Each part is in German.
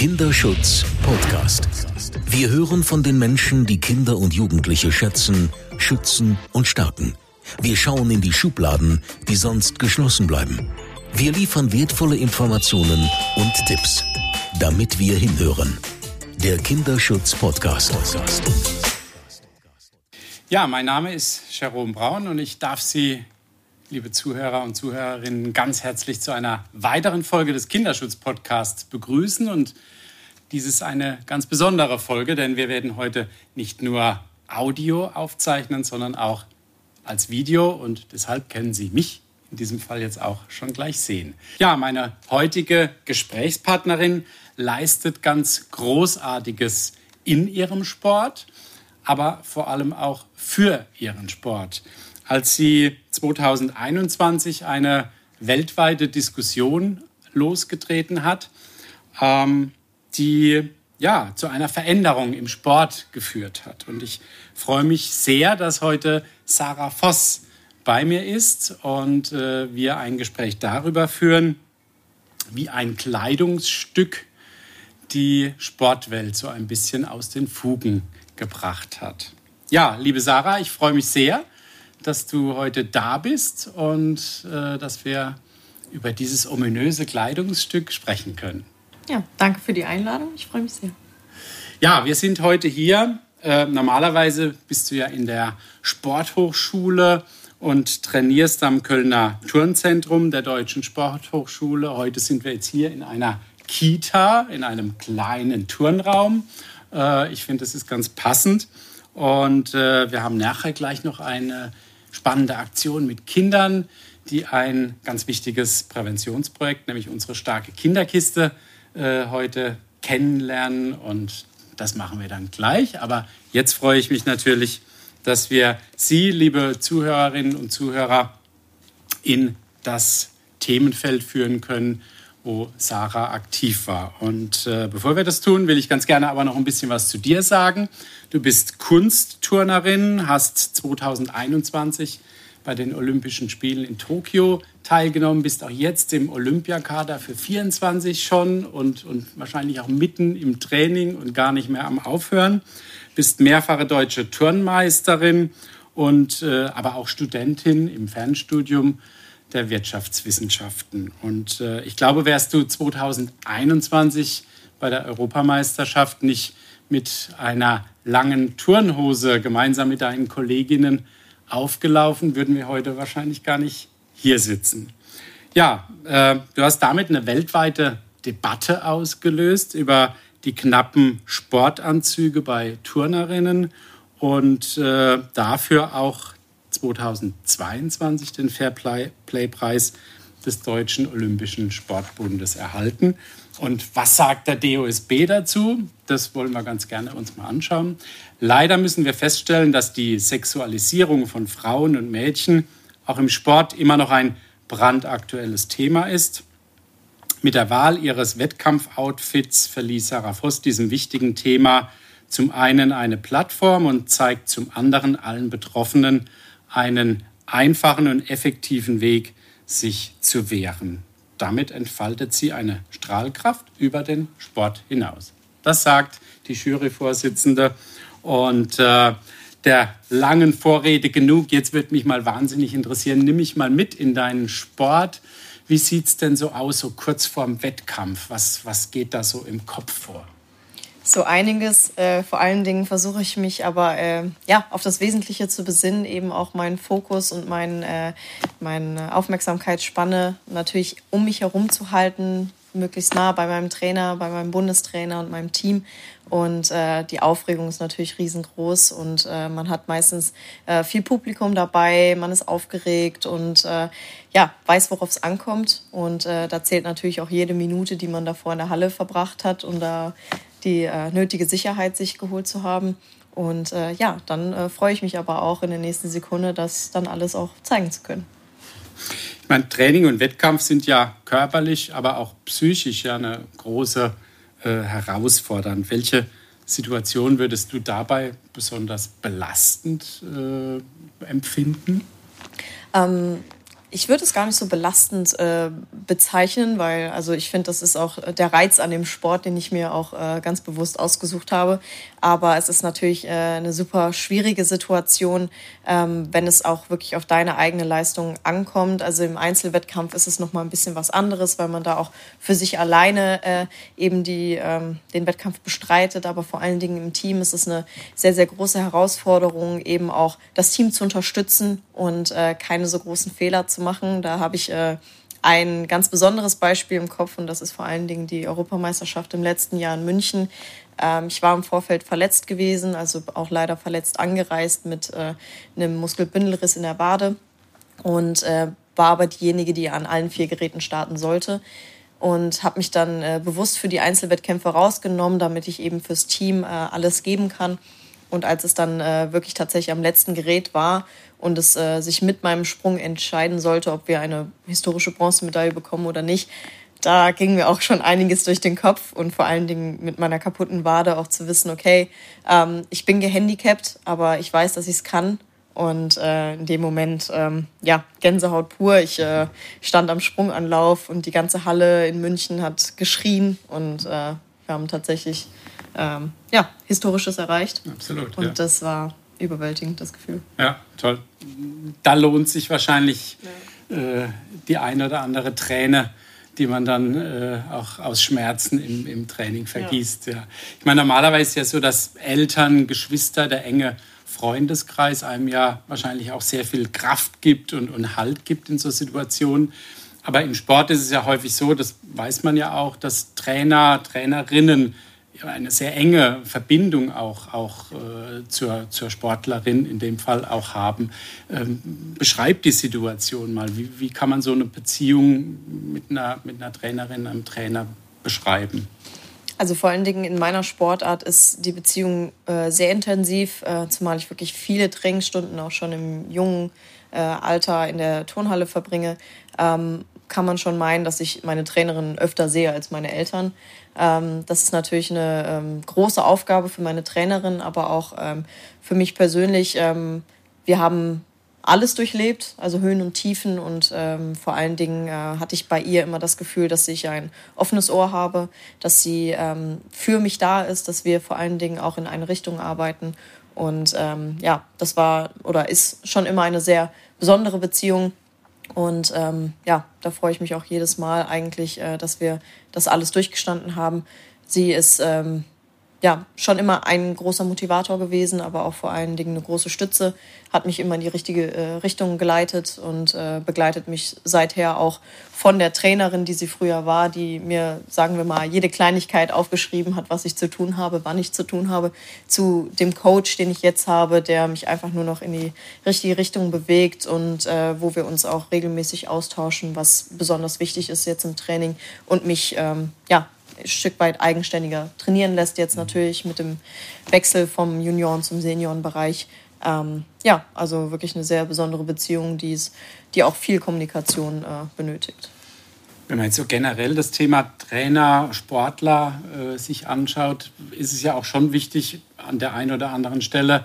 Kinderschutz Podcast. Wir hören von den Menschen, die Kinder und Jugendliche schätzen, schützen und stärken. Wir schauen in die Schubladen, die sonst geschlossen bleiben. Wir liefern wertvolle Informationen und Tipps, damit wir hinhören. Der Kinderschutz Podcast. Ja, mein Name ist Jerome Braun und ich darf Sie, liebe Zuhörer und Zuhörerinnen, ganz herzlich zu einer weiteren Folge des Kinderschutz-Podcasts begrüßen. Und dies ist eine ganz besondere Folge, denn wir werden heute nicht nur Audio aufzeichnen, sondern auch als Video. Und deshalb können Sie mich in diesem Fall jetzt auch schon gleich sehen. Ja, meine heutige Gesprächspartnerin leistet ganz Großartiges in ihrem Sport, aber vor allem auch für ihren Sport. Als sie 2021 eine weltweite Diskussion losgetreten hat, die zu einer Veränderung im Sport geführt hat. Und ich freue mich sehr, dass heute Sarah Voss bei mir ist und wir ein Gespräch darüber führen, wie ein Kleidungsstück die Sportwelt so ein bisschen aus den Fugen gebracht hat. Ja, liebe Sarah, ich freue mich sehr, dass du heute da bist und dass wir über dieses ominöse Kleidungsstück sprechen können. Ja, danke für die Einladung. Ich freue mich sehr. Ja, wir sind heute hier. Normalerweise bist du ja in der Sporthochschule und trainierst am Kölner Turnzentrum der Deutschen Sporthochschule. Heute sind wir jetzt hier in einer Kita, in einem kleinen Turnraum. Ich finde, das ist ganz passend. Und wir haben nachher gleich noch eine spannende Aktion mit Kindern, die ein ganz wichtiges Präventionsprojekt, nämlich unsere starke Kinderkiste, heute kennenlernen. Und das machen wir dann gleich. Aber jetzt freue ich mich natürlich, dass wir Sie, liebe Zuhörerinnen und Zuhörer, in das Themenfeld führen können, wo Sarah aktiv war. Und bevor wir das tun, will ich ganz gerne aber noch ein bisschen was zu dir sagen. Du bist Kunstturnerin, hast 2021 bei den Olympischen Spielen in Tokio teilgenommen, bist auch jetzt im Olympiakader für 24 schon und wahrscheinlich auch mitten im Training und gar nicht mehr am Aufhören. Bist mehrfache deutsche Turnmeisterin und aber auch Studentin im Fernstudium der Wirtschaftswissenschaften. Und ich glaube, wärst du 2021 bei der Europameisterschaft nicht mit einer langen Turnhose gemeinsam mit deinen Kolleginnen aufgelaufen, würden wir heute wahrscheinlich gar nicht hier sitzen. Ja, du hast damit eine weltweite Debatte ausgelöst über die knappen Sportanzüge bei Turnerinnen und dafür auch 2022 den Fairplay-Preis des Deutschen Olympischen Sportbundes erhalten. Und was sagt der DOSB dazu? Das wollen wir ganz gerne uns mal anschauen. Leider müssen wir feststellen, dass die Sexualisierung von Frauen und Mädchen auch im Sport immer noch ein brandaktuelles Thema ist. Mit der Wahl ihres Wettkampfoutfits verlieh Sarah Voss diesem wichtigen Thema zum einen eine Plattform und zeigt zum anderen allen Betroffenen einen einfachen und effektiven Weg, sich zu wehren. Damit entfaltet sie eine Strahlkraft über den Sport hinaus. Das sagt die Juryvorsitzende. Und der langen Vorrede genug. Jetzt wird mich mal wahnsinnig interessieren. Nimm mich mal mit in deinen Sport. Wie sieht es denn so aus, so kurz vorm Wettkampf? Was geht da so im Kopf vor? So einiges. Vor allen Dingen versuche ich mich aber auf das Wesentliche zu besinnen, eben auch meinen Fokus und meine Aufmerksamkeitsspanne natürlich um mich herum zu halten, möglichst nah bei meinem Trainer, bei meinem Bundestrainer und meinem Team. Und die Aufregung ist natürlich riesengroß und man hat meistens viel Publikum dabei, man ist aufgeregt und weiß, worauf es ankommt. Und da zählt natürlich auch jede Minute, die man davor in der Halle verbracht hat, um da die nötige Sicherheit sich geholt zu haben. Und dann freue ich mich aber auch in der nächsten Sekunde, das dann alles auch zeigen zu können. Ich meine, Training und Wettkampf sind ja körperlich, aber auch psychisch ja eine große Herausforderung. Welche Situation würdest du dabei besonders belastend empfinden? Ich würde es gar nicht so belastend bezeichnen, weil also ich finde, das ist auch der Reiz an dem Sport, den ich mir auch ganz bewusst ausgesucht habe. Aber es ist natürlich eine super schwierige Situation, wenn es auch wirklich auf deine eigene Leistung ankommt. Also im Einzelwettkampf ist es nochmal ein bisschen was anderes, weil man da auch für sich alleine eben den Wettkampf bestreitet. Aber vor allen Dingen im Team ist es eine sehr, sehr große Herausforderung, eben auch das Team zu unterstützen und keine so großen Fehler zu machen. Da habe ich ein ganz besonderes Beispiel im Kopf und das ist vor allen Dingen die Europameisterschaft im letzten Jahr in München. Ich war im Vorfeld verletzt gewesen, also auch leider verletzt angereist mit einem Muskelbündelriss in der Wade und war aber diejenige, die an allen 4 Geräten starten sollte. Und habe mich dann bewusst für die Einzelwettkämpfe rausgenommen, damit ich eben fürs Team alles geben kann. Und als es dann wirklich tatsächlich am letzten Gerät war und es sich mit meinem Sprung entscheiden sollte, ob wir eine historische Bronzemedaille bekommen oder nicht, da ging mir auch schon einiges durch den Kopf und vor allen Dingen mit meiner kaputten Wade auch zu wissen, okay, ich bin gehandicapt, aber ich weiß, dass ich es kann. Und in dem Moment, Gänsehaut pur. Ich stand am Sprunganlauf und die ganze Halle in München hat geschrien und wir haben tatsächlich Historisches erreicht. Absolut. Und das war überwältigend, das Gefühl. Ja, toll. Da lohnt sich wahrscheinlich die eine oder andere Träne, die man dann auch aus Schmerzen im Training vergießt. Ja. Ich meine, normalerweise ist es ja so, dass Eltern, Geschwister, der enge Freundeskreis einem ja wahrscheinlich auch sehr viel Kraft gibt und Halt gibt in so Situationen. Aber im Sport ist es ja häufig so, das weiß man ja auch, dass Trainer, Trainerinnen eine sehr enge Verbindung auch zur Sportlerin in dem Fall auch haben. Beschreibt die Situation mal. Wie kann man so eine Beziehung mit einer Trainerin, einem Trainer beschreiben? Also vor allen Dingen in meiner Sportart ist die Beziehung sehr intensiv, zumal ich wirklich viele Trainingsstunden auch schon im jungen Alter in der Turnhalle verbringe. Kann man schon meinen, dass ich meine Trainerin öfter sehe als meine Eltern. Das ist natürlich eine große Aufgabe für meine Trainerin, aber auch für mich persönlich. Wir haben alles durchlebt, also Höhen und Tiefen und vor allen Dingen hatte ich bei ihr immer das Gefühl, dass ich ein offenes Ohr habe, dass sie für mich da ist, dass wir vor allen Dingen auch in eine Richtung arbeiten und das war oder ist schon immer eine sehr besondere Beziehung. Und da freue ich mich auch jedes Mal eigentlich, dass wir das alles durchgestanden haben. Sie ist schon immer ein großer Motivator gewesen, aber auch vor allen Dingen eine große Stütze, hat mich immer in die richtige Richtung geleitet und begleitet mich seither auch von der Trainerin, die sie früher war, die mir, sagen wir mal, jede Kleinigkeit aufgeschrieben hat, was ich zu tun habe, wann ich zu tun habe, zu dem Coach, den ich jetzt habe, der mich einfach nur noch in die richtige Richtung bewegt und wo wir uns auch regelmäßig austauschen, was besonders wichtig ist jetzt im Training und mich ein Stück weit eigenständiger trainieren lässt, jetzt natürlich mit dem Wechsel vom Junioren- zum Seniorenbereich. Also wirklich eine sehr besondere Beziehung, die auch viel Kommunikation benötigt. Wenn man jetzt so generell das Thema Trainer, Sportler sich anschaut, ist es ja auch schon wichtig, an der einen oder anderen Stelle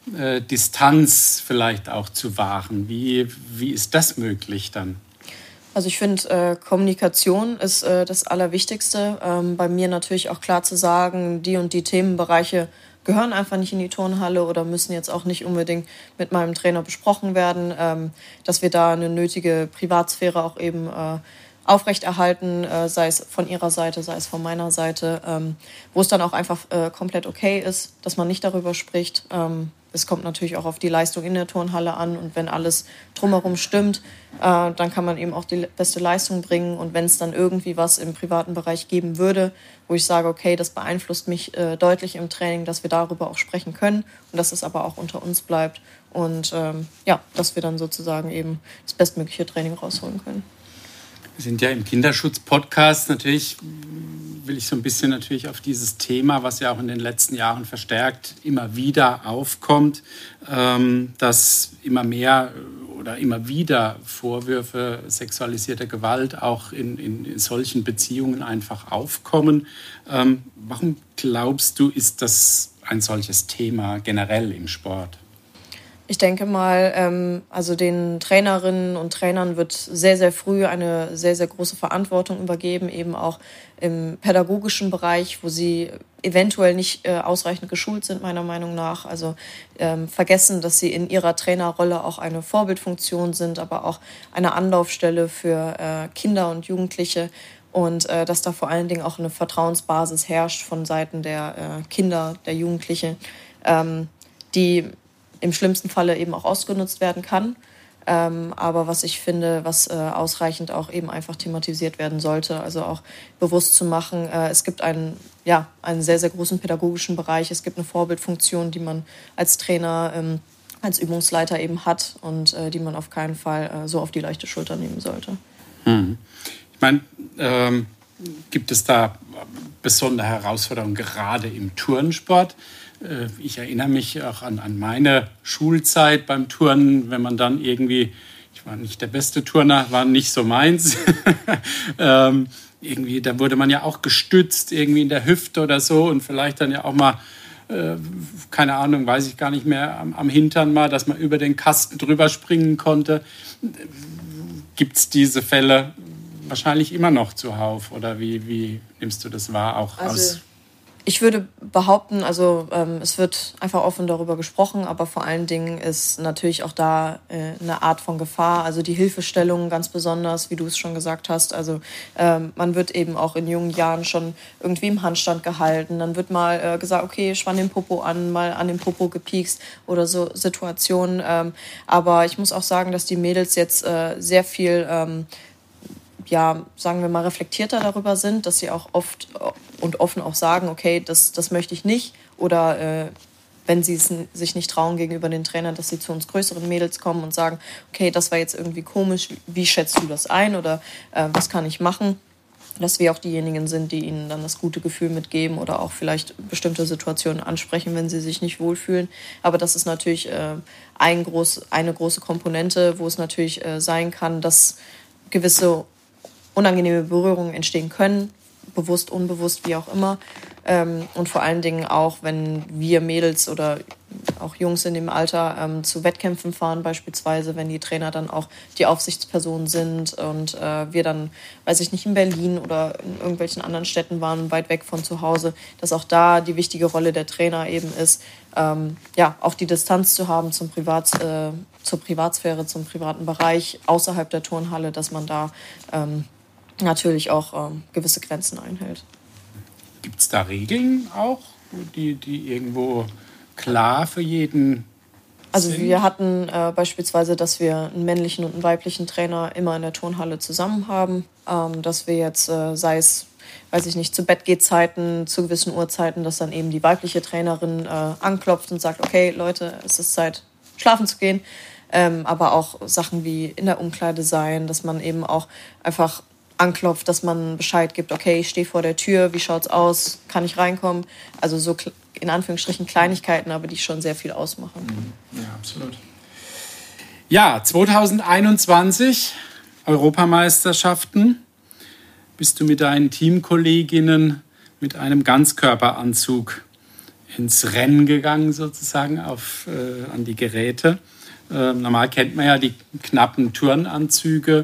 Distanz vielleicht auch zu wahren. Wie ist das möglich dann? Also ich finde, Kommunikation ist das Allerwichtigste. Bei mir natürlich auch klar zu sagen, die und die Themenbereiche gehören einfach nicht in die Turnhalle oder müssen jetzt auch nicht unbedingt mit meinem Trainer besprochen werden, dass wir da eine nötige Privatsphäre auch eben aufrechterhalten, sei es von ihrer Seite, sei es von meiner Seite, wo es dann auch einfach komplett okay ist, dass man nicht darüber spricht. Es kommt natürlich auch auf die Leistung in der Turnhalle an und wenn alles drumherum stimmt, dann kann man eben auch die beste Leistung bringen und wenn es dann irgendwie was im privaten Bereich geben würde, wo ich sage, okay, das beeinflusst mich deutlich im Training, dass wir darüber auch sprechen können und dass es aber auch unter uns bleibt und dass wir dann sozusagen eben das bestmögliche Training rausholen können. Wir sind ja im Kinderschutz-Podcast. Natürlich will ich so ein bisschen natürlich auf dieses Thema, was ja auch in den letzten Jahren verstärkt immer wieder aufkommt, dass immer mehr oder immer wieder Vorwürfe sexualisierter Gewalt auch in solchen Beziehungen einfach aufkommen. Warum glaubst du, ist das ein solches Thema generell im Sport? Ich denke mal, also den Trainerinnen und Trainern wird sehr, sehr früh eine sehr, sehr große Verantwortung übergeben, eben auch im pädagogischen Bereich, wo sie eventuell nicht ausreichend geschult sind, meiner Meinung nach. Also vergessen, dass sie in ihrer Trainerrolle auch eine Vorbildfunktion sind, aber auch eine Anlaufstelle für Kinder und Jugendliche. Und dass da vor allen Dingen auch eine Vertrauensbasis herrscht von Seiten der Kinder, der Jugendlichen, die im schlimmsten Falle eben auch ausgenutzt werden kann. Aber was ich finde, was ausreichend auch eben einfach thematisiert werden sollte, also auch bewusst zu machen, es gibt einen sehr, sehr großen pädagogischen Bereich, es gibt eine Vorbildfunktion, die man als Trainer, als Übungsleiter eben hat und die man auf keinen Fall so auf die leichte Schulter nehmen sollte. Ich meine, gibt es da besondere Herausforderungen gerade im Turnsport? Ich erinnere mich auch an meine Schulzeit beim Turnen, wenn man dann irgendwie, ich war nicht der beste Turner, war nicht so meins, irgendwie, da wurde man ja auch gestützt irgendwie in der Hüfte oder so und vielleicht dann ja auch mal, keine Ahnung, weiß ich gar nicht mehr, am Hintern mal, dass man über den Kasten drüber springen konnte. Gibt es diese Fälle wahrscheinlich immer noch zuhauf oder wie nimmst du das wahr auch aus? Ich würde behaupten, also es wird einfach offen darüber gesprochen, aber vor allen Dingen ist natürlich auch da eine Art von Gefahr, also die Hilfestellung ganz besonders, wie du es schon gesagt hast. Also man wird eben auch in jungen Jahren schon irgendwie im Handstand gehalten, dann wird mal gesagt, okay, spann den Popo an, mal an den Popo gepiekst oder so Situationen. Aber ich muss auch sagen, dass die Mädels jetzt sehr viel sagen wir mal, reflektierter darüber sind, dass sie auch oft und offen auch sagen, okay, das möchte ich nicht. Oder wenn sie es sich nicht trauen gegenüber den Trainern, dass sie zu uns größeren Mädels kommen und sagen, okay, das war jetzt irgendwie komisch, wie schätzt du das ein oder was kann ich machen? Dass wir auch diejenigen sind, die ihnen dann das gute Gefühl mitgeben oder auch vielleicht bestimmte Situationen ansprechen, wenn sie sich nicht wohlfühlen. Aber das ist natürlich eine große Komponente, wo es natürlich sein kann, dass gewisse unangenehme Berührungen entstehen können, bewusst, unbewusst, wie auch immer. Und vor allen Dingen auch, wenn wir Mädels oder auch Jungs in dem Alter zu Wettkämpfen fahren, beispielsweise, wenn die Trainer dann auch die Aufsichtspersonen sind und wir dann, weiß ich nicht, in Berlin oder in irgendwelchen anderen Städten waren, weit weg von zu Hause, dass auch da die wichtige Rolle der Trainer eben ist, auch die Distanz zu haben zur Privatsphäre, zum privaten Bereich außerhalb der Turnhalle, dass man da natürlich auch gewisse Grenzen einhält. Gibt es da Regeln auch, die irgendwo klar für jeden Also sind? wir hatten beispielsweise, dass wir einen männlichen und einen weiblichen Trainer immer in der Turnhalle zusammen haben, dass wir jetzt, sei es, weiß ich nicht, zu Bettgehzeiten, zu gewissen Uhrzeiten, dass dann eben die weibliche Trainerin anklopft und sagt, okay, Leute, es ist Zeit, schlafen zu gehen. Aber auch Sachen wie in der Umkleide sein, dass man eben auch einfach anklopft, dass man Bescheid gibt, okay, ich stehe vor der Tür, wie schaut's aus, kann ich reinkommen? Also so in Anführungsstrichen Kleinigkeiten, aber die schon sehr viel ausmachen. Ja, absolut. Ja, 2021 Europameisterschaften. Bist du mit deinen Teamkolleginnen mit einem Ganzkörperanzug ins Rennen gegangen, sozusagen, an die Geräte. Normal kennt man ja die knappen Turnanzüge.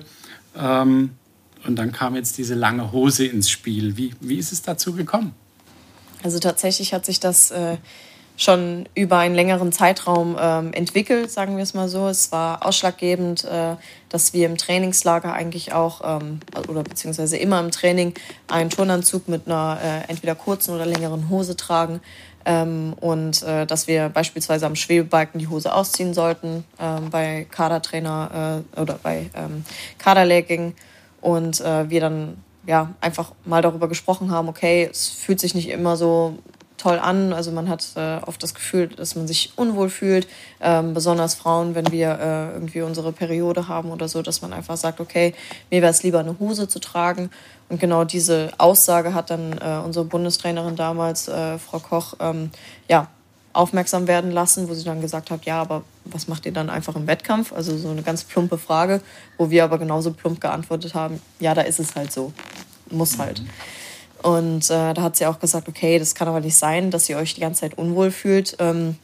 Und dann kam jetzt diese lange Hose ins Spiel. Wie ist es dazu gekommen? Also tatsächlich hat sich das schon über einen längeren Zeitraum entwickelt, sagen wir es mal so. Es war ausschlaggebend, dass wir im Trainingslager eigentlich auch, oder beziehungsweise immer im Training, einen Turnanzug mit einer entweder kurzen oder längeren Hose tragen. Und dass wir beispielsweise am Schwebebalken die Hose ausziehen sollten bei Kadertrainer oder bei Kaderlehrgängen. Und wir dann einfach mal darüber gesprochen haben, okay, es fühlt sich nicht immer so toll an. Also man hat oft das Gefühl, dass man sich unwohl fühlt, besonders Frauen, wenn wir irgendwie unsere Periode haben oder so, dass man einfach sagt, okay, mir wäre es lieber, eine Hose zu tragen. Und genau diese Aussage hat dann unsere Bundestrainerin damals, Frau Koch, aufmerksam werden lassen, wo sie dann gesagt hat, ja, aber was macht ihr dann einfach im Wettkampf? Also so eine ganz plumpe Frage, wo wir aber genauso plump geantwortet haben, ja, da ist es halt so, muss halt. Und da hat sie auch gesagt, okay, das kann aber nicht sein, dass ihr euch die ganze Zeit unwohl fühlt.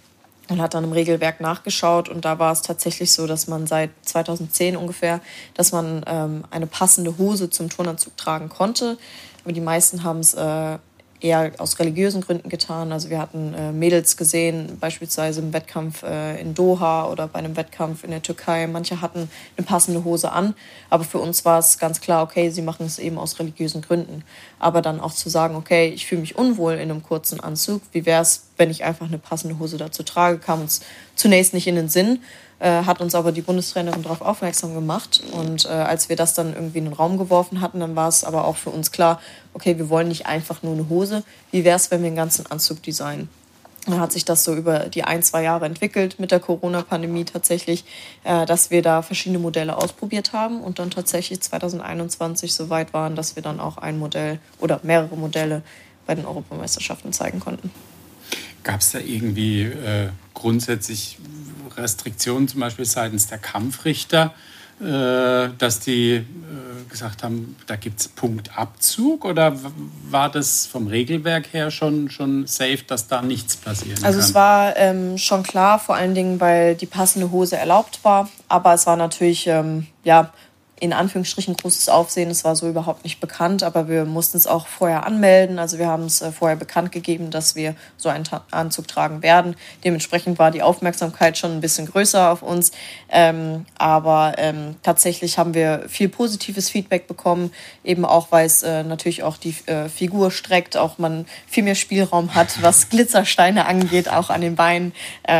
und hat dann im Regelwerk nachgeschaut. Und da war es tatsächlich so, dass man seit 2010 ungefähr, dass man eine passende Hose zum Turnanzug tragen konnte. Aber die meisten haben es eher aus religiösen Gründen getan. Also wir hatten Mädels gesehen, beispielsweise im Wettkampf in Doha oder bei einem Wettkampf in der Türkei. Manche hatten eine passende Hose an, aber für uns war es ganz klar, okay, sie machen es eben aus religiösen Gründen. Aber dann auch zu sagen, okay, ich fühle mich unwohl in einem kurzen Anzug. Wie wäre es, wenn ich einfach eine passende Hose dazu trage? Kam uns zunächst nicht in den Sinn, hat uns aber die Bundestrainerin darauf aufmerksam gemacht. Und als wir das dann irgendwie in den Raum geworfen hatten, dann war es aber auch für uns klar, okay, wir wollen nicht einfach nur eine Hose. Wie wäre es, wenn wir einen ganzen Anzug designen? Dann hat sich das so über die 1-2 Jahre entwickelt mit der Corona-Pandemie tatsächlich, dass wir da verschiedene Modelle ausprobiert haben und dann tatsächlich 2021 so weit waren, dass wir dann auch ein Modell oder mehrere Modelle bei den Europameisterschaften zeigen konnten. Gab es da irgendwie grundsätzlich Restriktionen, zum Beispiel seitens der Kampfrichter, dass die gesagt haben, da gibt es Punktabzug, oder war das vom Regelwerk her schon safe, dass da nichts passieren kann? Also es war schon klar, vor allen Dingen, weil die passende Hose erlaubt war, aber es war natürlich, in Anführungsstrichen großes Aufsehen. Es war so überhaupt nicht bekannt, aber wir mussten es auch vorher anmelden. Also wir haben es vorher bekannt gegeben, dass wir so einen Anzug tragen werden. Dementsprechend war die Aufmerksamkeit schon ein bisschen größer auf uns. Aber tatsächlich haben wir viel positives Feedback bekommen, eben auch, weil es natürlich auch die Figur streckt, auch man viel mehr Spielraum hat, was Glitzersteine angeht, auch an den Beinen.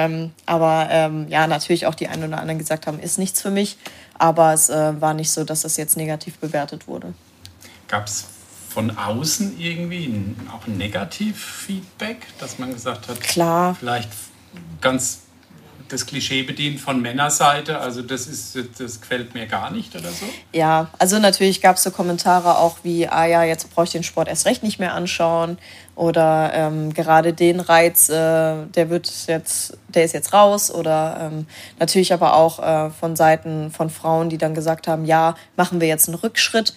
Aber natürlich auch die einen oder anderen gesagt haben, ist nichts für mich. Aber es war nicht so, dass das jetzt negativ bewertet wurde. Gab es von außen irgendwie auch ein Negativ-Feedback, dass man gesagt hat, klar, vielleicht ganz das Klischee bedient von Männerseite, also das gefällt mir gar nicht oder so? Ja, also natürlich gab es so Kommentare auch wie, jetzt brauche ich den Sport erst recht nicht mehr anschauen oder gerade den Reiz, der ist jetzt raus oder natürlich aber auch von Seiten von Frauen, die dann gesagt haben, ja, machen wir jetzt einen Rückschritt.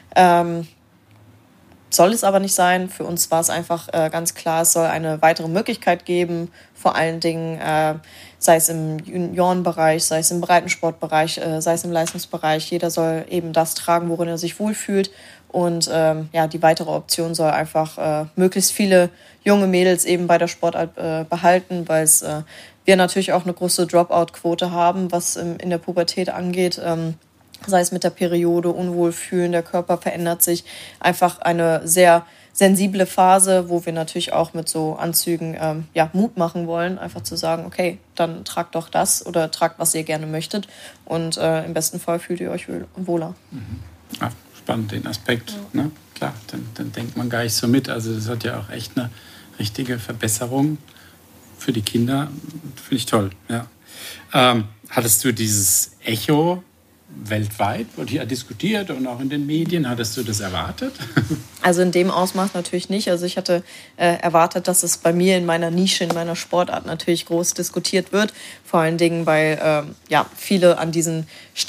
Soll es aber nicht sein. Für uns war es einfach ganz klar, es soll eine weitere Möglichkeit geben, vor allen Dingen, sei es im Juniorenbereich, sei es im Breitensportbereich, sei es im Leistungsbereich. Jeder soll eben das tragen, worin er sich wohlfühlt. Und die weitere Option soll einfach möglichst viele junge Mädels eben bei der Sportart behalten, weil wir natürlich auch eine große Dropout-Quote haben, was in der Pubertät angeht. Sei es mit der Periode, Unwohlfühlen, der Körper verändert sich. Einfach eine sehr sensible Phase, wo wir natürlich auch mit so Anzügen Mut machen wollen, einfach zu sagen, okay, dann tragt doch das oder tragt, was ihr gerne möchtet und im besten Fall fühlt ihr euch wohler. Mhm. Ah, spannend, den Aspekt. Ja. Ne? Klar, dann denkt man gar nicht so mit. Also das hat ja auch echt eine richtige Verbesserung für die Kinder. Finde ich toll. Ja. Hattest du dieses Echo weltweit, wurde hier diskutiert und auch in den Medien? Hattest du das erwartet? Also in dem Ausmaß natürlich nicht. Also ich hatte erwartet, dass es bei mir in meiner Nische, in meiner Sportart natürlich groß diskutiert wird. Vor allen Dingen, weil viele an diesen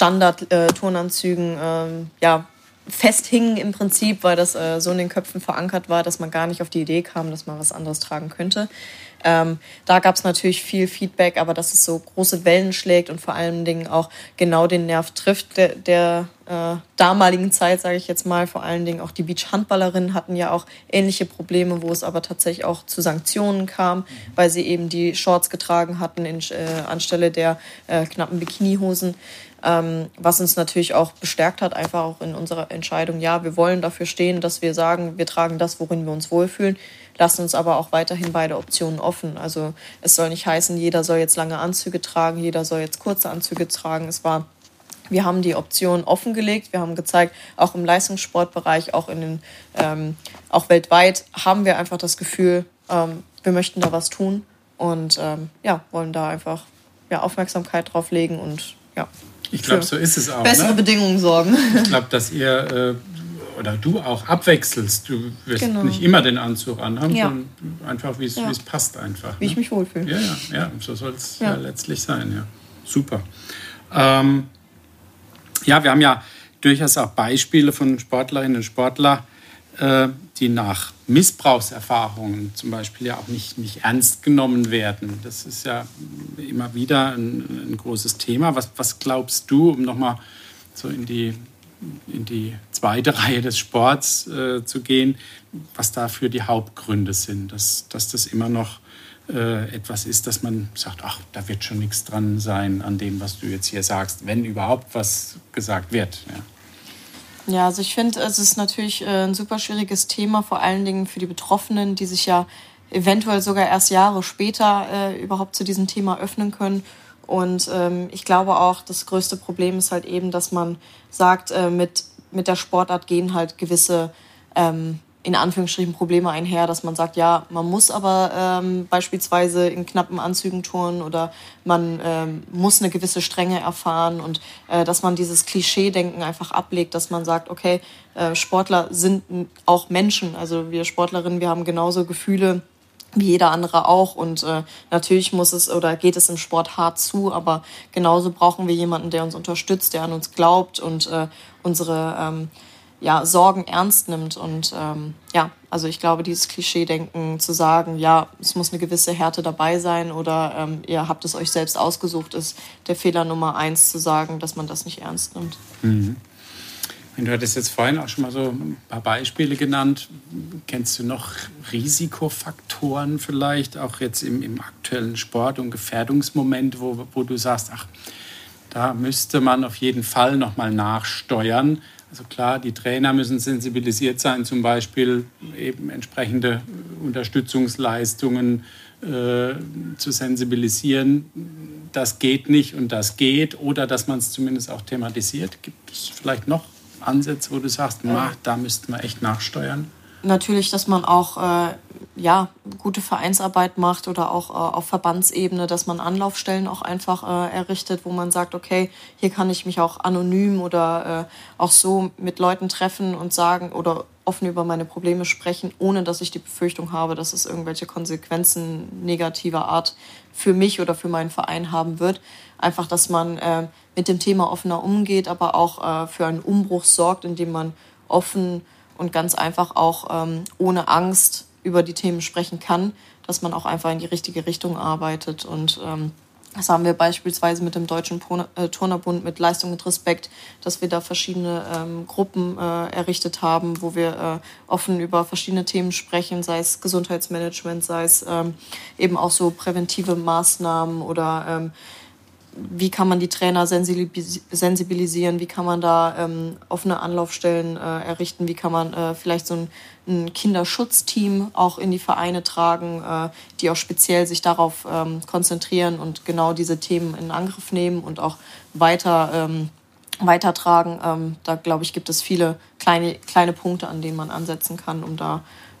Standard-Turnanzügen festhingen im Prinzip, weil das so in den Köpfen verankert war, dass man gar nicht auf die Idee kam, dass man was anderes tragen könnte. Da gab es natürlich viel Feedback, aber dass es so große Wellen schlägt und vor allen Dingen auch genau den Nerv trifft der damaligen Zeit, sage ich jetzt mal. Vor allen Dingen auch die Beachhandballerinnen hatten ja auch ähnliche Probleme, wo es aber tatsächlich auch zu Sanktionen kam, weil sie eben die Shorts getragen hatten anstelle der knappen Bikinihosen. Was uns natürlich auch bestärkt hat, einfach auch in unserer Entscheidung, ja, wir wollen dafür stehen, dass wir sagen, wir tragen das, worin wir uns wohlfühlen, lassen uns aber auch weiterhin beide Optionen offen. Also es soll nicht heißen, jeder soll jetzt lange Anzüge tragen, jeder soll jetzt kurze Anzüge tragen. Wir haben die Option offengelegt, wir haben gezeigt, auch im Leistungssportbereich, auch auch weltweit haben wir einfach das Gefühl, wir möchten da was tun und wollen da einfach Aufmerksamkeit drauf legen und ich glaube, so ist es auch. Bessere Bedingungen sorgen. Ich glaube, dass ihr oder du auch abwechselst. Du wirst nicht immer den Anzug anhaben, sondern einfach, wie es passt einfach. Wie ich mich wohlfühle. Ja, so soll es letztlich sein. Ja. Super. Wir haben ja durchaus auch Beispiele von Sportlerinnen und Sportlern, die nach Missbrauchserfahrungen zum Beispiel ja auch nicht ernst genommen werden. Das ist ja immer wieder ein großes Thema. Was glaubst du, um nochmal so in die zweite Reihe des Sports zu gehen, was dafür die Hauptgründe sind, dass das immer noch etwas ist, dass man sagt, ach, da wird schon nichts dran sein an dem, was du jetzt hier sagst, wenn überhaupt was gesagt wird. Ja, also ich finde, es ist natürlich ein super schwieriges Thema, vor allen Dingen für die Betroffenen, die sich ja eventuell sogar erst Jahre später überhaupt zu diesem Thema öffnen können. Und ich glaube auch, das größte Problem ist halt eben, dass man sagt, mit der Sportart gehen halt gewisse in Anführungsstrichen Probleme einher, dass man sagt, ja, man muss aber beispielsweise in knappen Anzügen turnen oder man muss eine gewisse Strenge erfahren und dass man dieses Klischee-Denken einfach ablegt, dass man sagt, okay, Sportler sind auch Menschen, also wir Sportlerinnen, wir haben genauso Gefühle wie jeder andere auch und natürlich muss es oder geht es im Sport hart zu, aber genauso brauchen wir jemanden, der uns unterstützt, der an uns glaubt und unsere Sorgen ernst nimmt und also ich glaube, dieses Klischee-Denken zu sagen, ja, es muss eine gewisse Härte dabei sein oder ihr habt es euch selbst ausgesucht, ist der Fehler Nummer 1 zu sagen, dass man das nicht ernst nimmt. Mhm. Du hattest jetzt vorhin auch schon mal so ein paar Beispiele genannt. Kennst du noch Risikofaktoren vielleicht, auch jetzt im aktuellen Sport und Gefährdungsmoment, wo du sagst, ach, da müsste man auf jeden Fall nochmal nachsteuern? Also klar, die Trainer müssen sensibilisiert sein, zum Beispiel eben entsprechende Unterstützungsleistungen zu sensibilisieren. Das geht nicht und das geht. Oder dass man es zumindest auch thematisiert. Gibt es vielleicht noch Ansätze, wo du sagst, da müssten wir echt nachsteuern? Natürlich, dass man auch gute Vereinsarbeit macht oder auch auf Verbandsebene, dass man Anlaufstellen auch einfach errichtet, wo man sagt, okay, hier kann ich mich auch anonym oder auch so mit Leuten treffen und sagen oder offen über meine Probleme sprechen, ohne dass ich die Befürchtung habe, dass es irgendwelche Konsequenzen negativer Art für mich oder für meinen Verein haben wird. Einfach, dass man mit dem Thema offener umgeht, aber auch für einen Umbruch sorgt, indem man offen und ganz einfach auch ohne Angst über die Themen sprechen kann, dass man auch einfach in die richtige Richtung arbeitet. Und das haben wir beispielsweise mit dem Deutschen Turnerbund mit Leistung und Respekt, dass wir da verschiedene Gruppen errichtet haben, wo wir offen über verschiedene Themen sprechen, sei es Gesundheitsmanagement, sei es eben auch so präventive Maßnahmen oder wie kann man die Trainer sensibilisieren, wie kann man da offene Anlaufstellen errichten, wie kann man vielleicht so ein Kinderschutzteam auch in die Vereine tragen, die auch speziell sich darauf konzentrieren und genau diese Themen in Angriff nehmen und auch weitertragen. Da, glaube ich, gibt es viele kleine Punkte, an denen man ansetzen kann, um da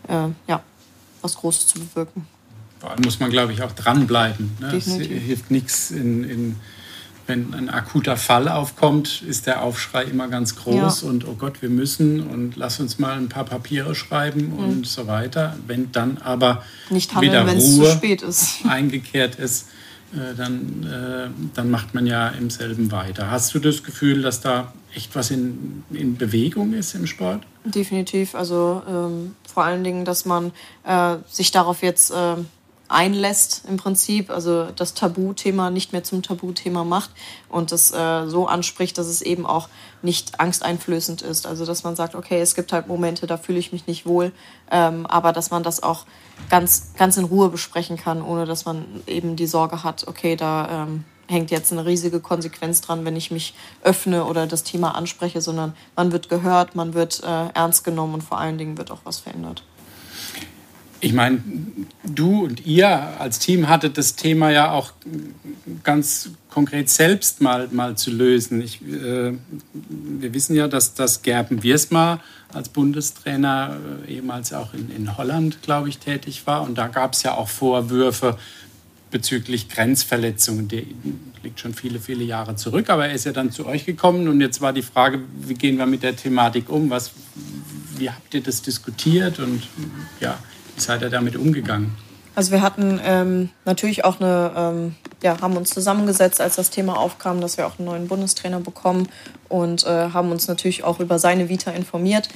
was Großes zu bewirken. Da muss man, glaube ich, auch dranbleiben. Ne? Es hilft nichts, wenn ein akuter Fall aufkommt, ist der Aufschrei immer ganz groß und oh Gott, wir müssen und lass uns mal ein paar Papiere schreiben und so weiter. Wenn dann aber nicht handeln, wieder wenn es zu spät ist, eingekehrt ist, dann macht man ja im selben weiter. Hast du das Gefühl, dass da echt was in Bewegung ist im Sport? Definitiv. Also vor allen Dingen, dass man sich darauf jetzt einlässt im Prinzip, also das Tabuthema nicht mehr zum Tabuthema macht und das so anspricht, dass es eben auch nicht angsteinflößend ist. Also dass man sagt, okay, es gibt halt Momente, da fühle ich mich nicht wohl, aber dass man das auch ganz, ganz in Ruhe besprechen kann, ohne dass man eben die Sorge hat, okay, da hängt jetzt eine riesige Konsequenz dran, wenn ich mich öffne oder das Thema anspreche, sondern man wird gehört, man wird ernst genommen und vor allen Dingen wird auch was verändert. Ich meine, du und ihr als Team hattet das Thema ja auch ganz konkret selbst mal zu lösen. Wir wissen ja, dass Gerben Wiersma als Bundestrainer ehemals auch in Holland, glaube ich, tätig war. Und da gab es ja auch Vorwürfe bezüglich Grenzverletzungen. Die liegt schon viele, viele Jahre zurück. Aber er ist ja dann zu euch gekommen. Und jetzt war die Frage, wie gehen wir mit der Thematik um? Wie habt ihr das diskutiert? Und ja, wie seid ihr damit umgegangen? Also wir hatten natürlich auch haben uns zusammengesetzt, als das Thema aufkam, dass wir auch einen neuen Bundestrainer bekommen und haben uns natürlich auch über seine Vita informiert.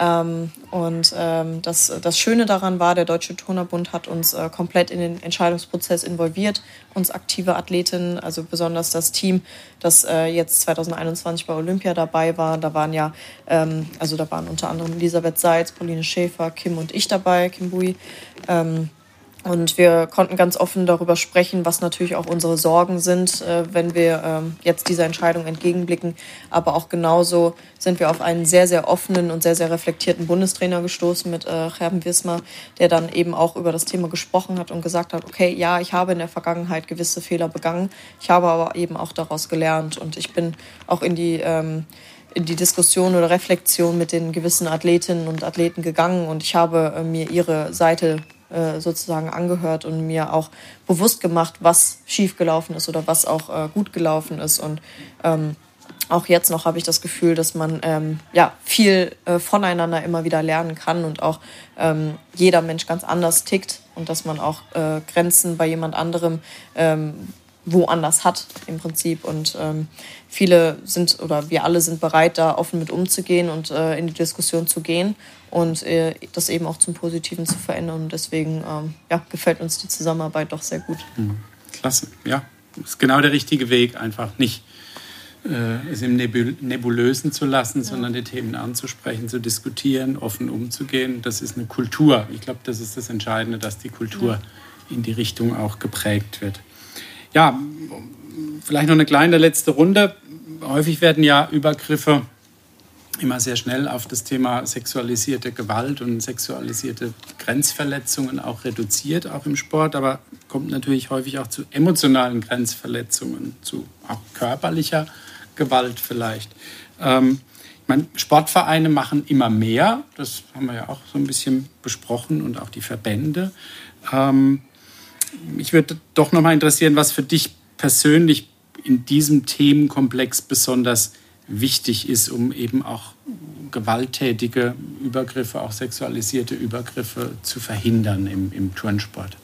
Das Schöne daran war, der Deutsche Turnerbund hat uns komplett in den Entscheidungsprozess involviert, uns aktive Athletinnen, also besonders das Team, das jetzt 2021 bei Olympia dabei war. Da waren da waren unter anderem Elisabeth Seitz, Pauline Schäfer, Kim und ich dabei, Kim Bui. Und wir konnten ganz offen darüber sprechen, was natürlich auch unsere Sorgen sind, wenn wir jetzt dieser Entscheidung entgegenblicken. Aber auch genauso sind wir auf einen sehr, sehr offenen und sehr, sehr reflektierten Bundestrainer gestoßen mit Gerben Wismar, der dann eben auch über das Thema gesprochen hat und gesagt hat, okay, ja, ich habe in der Vergangenheit gewisse Fehler begangen, ich habe aber eben auch daraus gelernt und ich bin auch in die Diskussion oder Reflexion mit den gewissen Athletinnen und Athleten gegangen und ich habe mir ihre Seite sozusagen angehört und mir auch bewusst gemacht, was schiefgelaufen ist oder was auch gut gelaufen ist. Und auch jetzt noch habe ich das Gefühl, dass man viel voneinander immer wieder lernen kann und auch jeder Mensch ganz anders tickt und dass man auch Grenzen bei jemand anderem woanders hat im Prinzip. Und viele sind oder wir alle sind bereit, da offen mit umzugehen und in die Diskussion zu gehen und das eben auch zum Positiven zu verändern. Und deswegen gefällt uns die Zusammenarbeit doch sehr gut. Klasse, ja. Das ist genau der richtige Weg, einfach nicht es im Nebulösen zu lassen, sondern die Themen anzusprechen, zu diskutieren, offen umzugehen. Das ist eine Kultur. Ich glaube, das ist das Entscheidende, dass die Kultur in die Richtung auch geprägt wird. Ja, vielleicht noch eine kleine letzte Runde. Häufig werden ja Übergriffe immer sehr schnell auf das Thema sexualisierte Gewalt und sexualisierte Grenzverletzungen auch reduziert, auch im Sport. Aber kommt natürlich häufig auch zu emotionalen Grenzverletzungen, zu auch körperlicher Gewalt vielleicht. Sportvereine machen immer mehr. Das haben wir ja auch so ein bisschen besprochen und auch die Verbände. Mich würde doch noch mal interessieren, was für dich persönlich in diesem Themenkomplex besonders wichtig ist, um eben auch gewalttätige Übergriffe, auch sexualisierte Übergriffe zu verhindern im Turnsport.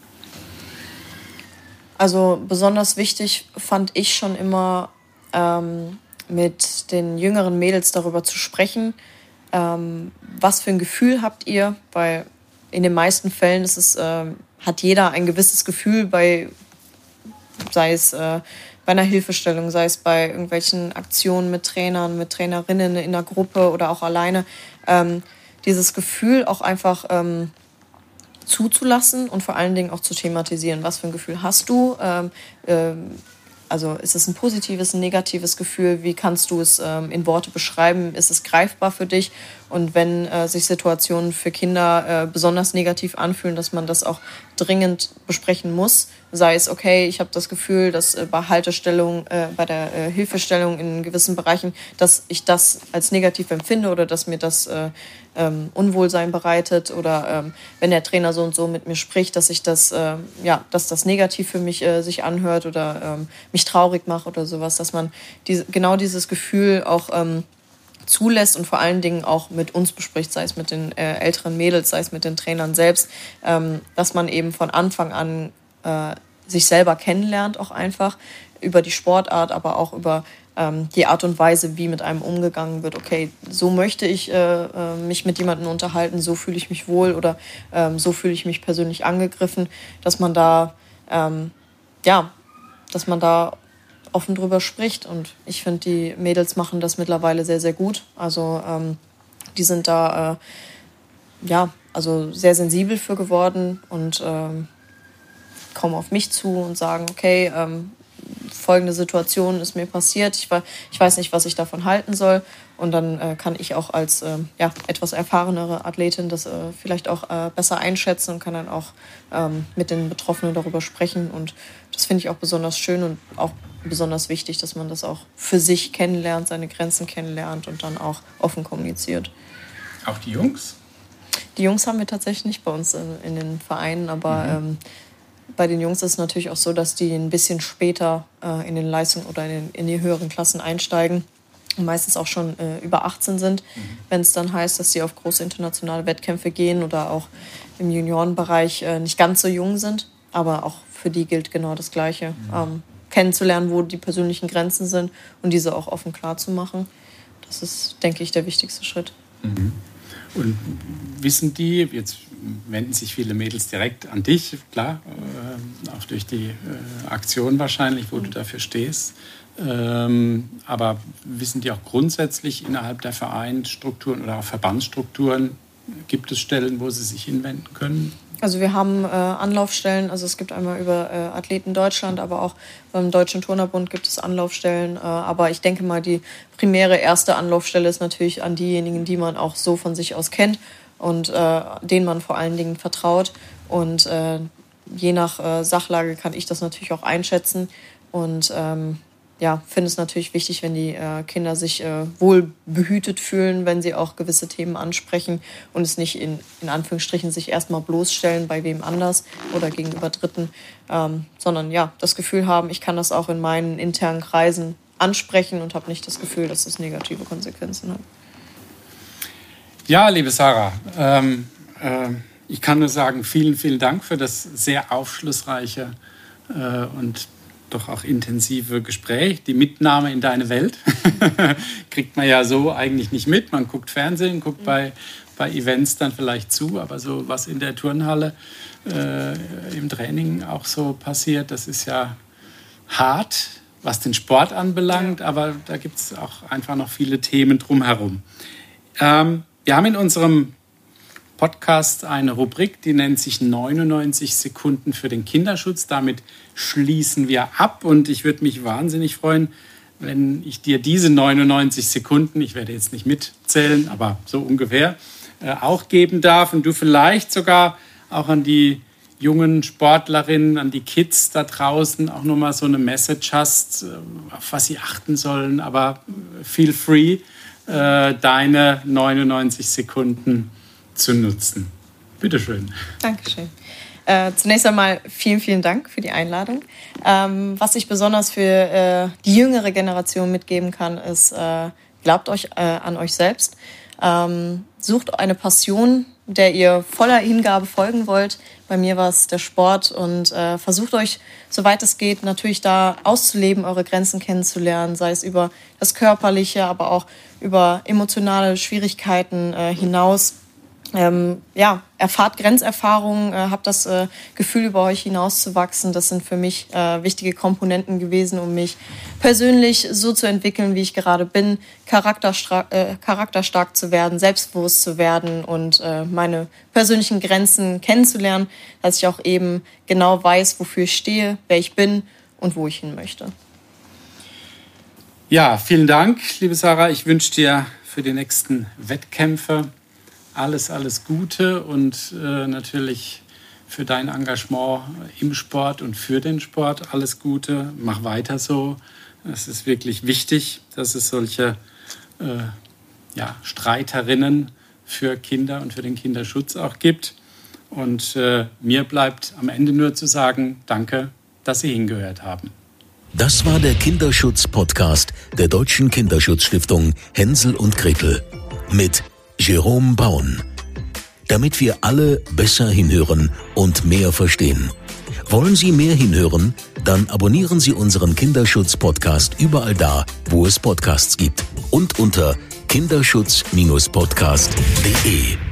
Also besonders wichtig fand ich schon immer, mit den jüngeren Mädels darüber zu sprechen, was für ein Gefühl habt ihr, weil in den meisten Fällen ist es, hat jeder ein gewisses Gefühl, sei es bei einer Hilfestellung, sei es bei irgendwelchen Aktionen mit Trainern, mit Trainerinnen in der Gruppe oder auch alleine, dieses Gefühl auch einfach zuzulassen und vor allen Dingen auch zu thematisieren. Was für ein Gefühl hast du? Also ist es ein positives, ein negatives Gefühl? Wie kannst du es in Worte beschreiben? Ist es greifbar für dich? Und wenn sich Situationen für Kinder besonders negativ anfühlen, dass man das auch dringend besprechen muss. Sei es, okay, ich habe das Gefühl, dass bei Haltestellung, bei der Hilfestellung in gewissen Bereichen, dass ich das als negativ empfinde oder dass mir das Unwohlsein bereitet oder wenn der Trainer so und so mit mir spricht, dass ich das, dass das negativ für mich sich anhört oder mich traurig macht oder sowas, dass man genau dieses Gefühl auch zulässt und vor allen Dingen auch mit uns bespricht, sei es mit den älteren Mädels, sei es mit den Trainern selbst, dass man eben von Anfang an sich selber kennenlernt, auch einfach über die Sportart, aber auch über die Art und Weise, wie mit einem umgegangen wird. Okay, so möchte ich mich mit jemandem unterhalten, so fühle ich mich wohl oder so fühle ich mich persönlich angegriffen, dass man da offen drüber spricht. Und ich finde, die Mädels machen das mittlerweile sehr, sehr gut. Also die sind da sehr sensibel für geworden und kommen auf mich zu und sagen, okay, folgende Situation ist mir passiert, ich weiß nicht, was ich davon halten soll. Und dann kann ich auch als etwas erfahrenere Athletin das vielleicht auch besser einschätzen und kann dann auch mit den Betroffenen darüber sprechen. Und das finde ich auch besonders schön und auch besonders wichtig, dass man das auch für sich kennenlernt, seine Grenzen kennenlernt und dann auch offen kommuniziert. Auch die Jungs? Die Jungs haben wir tatsächlich nicht bei uns in den Vereinen, aber bei den Jungs ist es natürlich auch so, dass die ein bisschen später in den Leistungen oder in die höheren Klassen einsteigen und meistens auch schon über 18 sind, wenn es dann heißt, dass sie auf große internationale Wettkämpfe gehen oder auch im Juniorenbereich nicht ganz so jung sind. Aber auch für die gilt genau das Gleiche. Kennenzulernen, wo die persönlichen Grenzen sind und diese auch offen klar zu machen. Das ist, denke ich, der wichtigste Schritt. Und wissen die, jetzt wenden sich viele Mädels direkt an dich, klar, auch durch die Aktion wahrscheinlich, wo du dafür stehst. Aber wissen die auch grundsätzlich innerhalb der Vereinsstrukturen oder auch Verbandsstrukturen, gibt es Stellen, wo sie sich hinwenden können? Also wir haben Anlaufstellen, also es gibt einmal über Athleten Deutschland, aber auch beim Deutschen Turnerbund gibt es Anlaufstellen. Aber ich denke mal, die primäre erste Anlaufstelle ist natürlich an diejenigen, die man auch so von sich aus kennt und denen man vor allen Dingen vertraut. Und je nach Sachlage kann ich das natürlich auch einschätzen. Und finde es natürlich wichtig, wenn die Kinder sich wohl behütet fühlen, wenn sie auch gewisse Themen ansprechen und es nicht in Anführungsstrichen sich erstmal bloßstellen bei wem anders oder gegenüber Dritten, sondern das Gefühl haben, ich kann das auch in meinen internen Kreisen ansprechen und habe nicht das Gefühl, dass das negative Konsequenzen hat. Ja, liebe Sarah, ich kann nur sagen, vielen, vielen Dank für das sehr aufschlussreiche und doch auch intensive Gespräch, die Mitnahme in deine Welt. Kriegt man ja so eigentlich nicht mit. Man guckt Fernsehen, guckt bei Events dann vielleicht zu, aber so was in der Turnhalle im Training auch so passiert, das ist ja hart, was den Sport anbelangt, aber da gibt es auch einfach noch viele Themen drumherum. Wir haben in unserem Podcast eine Rubrik, die nennt sich 99 Sekunden für den Kinderschutz. Damit schließen wir ab und ich würde mich wahnsinnig freuen, wenn ich dir diese 99 Sekunden, ich werde jetzt nicht mitzählen, aber so ungefähr, auch geben darf und du vielleicht sogar auch an die jungen Sportlerinnen, an die Kids da draußen auch nochmal so eine Message hast, auf was sie achten sollen, aber feel free, deine 99 Sekunden zu nutzen. Bitte schön. Dankeschön. Zunächst einmal vielen, vielen Dank für die Einladung. Was ich besonders für die jüngere Generation mitgeben kann, ist, glaubt euch an euch selbst. Sucht eine Passion, der ihr voller Hingabe folgen wollt. Bei mir war es der Sport und versucht euch, soweit es geht, natürlich da auszuleben, eure Grenzen kennenzulernen, sei es über das Körperliche, aber auch über emotionale Schwierigkeiten hinaus. Erfahrt Grenzerfahrungen, habt das Gefühl, über euch hinauszuwachsen. Das sind für mich wichtige Komponenten gewesen, um mich persönlich so zu entwickeln, wie ich gerade bin, charakterstark zu werden, selbstbewusst zu werden und meine persönlichen Grenzen kennenzulernen, dass ich auch eben genau weiß, wofür ich stehe, wer ich bin und wo ich hin möchte. Ja, vielen Dank, liebe Sarah. Ich wünsche dir für die nächsten Wettkämpfe alles Gute und natürlich für dein Engagement im Sport und für den Sport alles Gute. Mach weiter so. Es ist wirklich wichtig, dass es solche Streiterinnen für Kinder und für den Kinderschutz auch gibt. Und mir bleibt am Ende nur zu sagen, danke, dass Sie hingehört haben. Das war der Kinderschutz-Podcast der Deutschen Kinderschutzstiftung Hänsel und Gretel mit Jerome Baun. Damit wir alle besser hinhören und mehr verstehen. Wollen Sie mehr hinhören? Dann abonnieren Sie unseren Kinderschutz-Podcast überall da, wo es Podcasts gibt. Und unter kinderschutz-podcast.de.